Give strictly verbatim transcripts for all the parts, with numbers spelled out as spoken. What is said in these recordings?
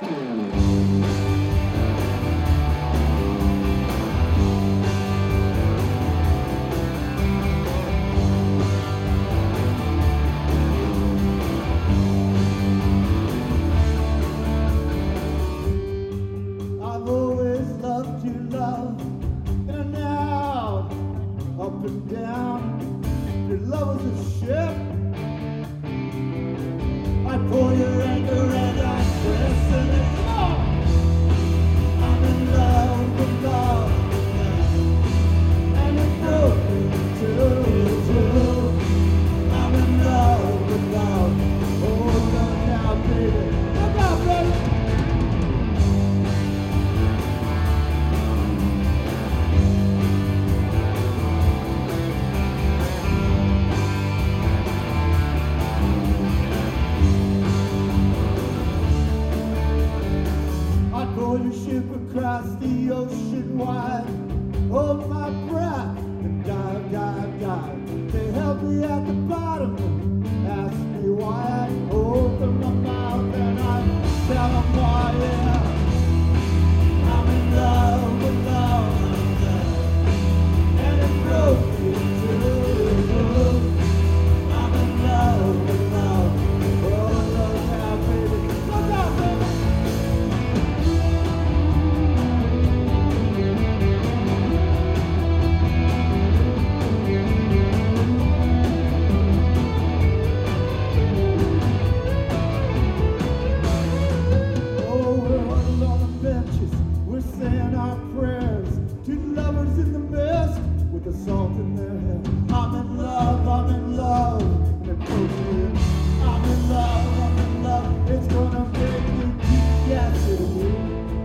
I've always loved you, love, in and out, up and down. Your love was a ship. I pull your anchor and I twist and it's on. I'm in love with love, and it broke me too, too. I'm in love with love. Oh, look out, baby. Look out, baby. Pull your ship across the ocean wide. Hold my breath and dive, dive, dive. They held me at the bottom, ask me why. I open my mouth and I tell them why, yeah. I'm in love with love, and it broke me too. I'm in love with love. Oh, look out, baby. Look out, baby. We're saying our prayers, two lovers in the mist with the salt in their hair. I'm in love, I'm in love, and it broke me. I'm in love, I'm in love, it's gonna make me keep guessing you.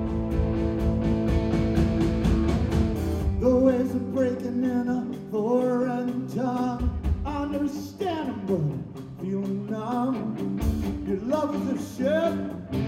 The waves are breaking in a foreign tongue. I understand them, but feeling numb. Your love is a ship.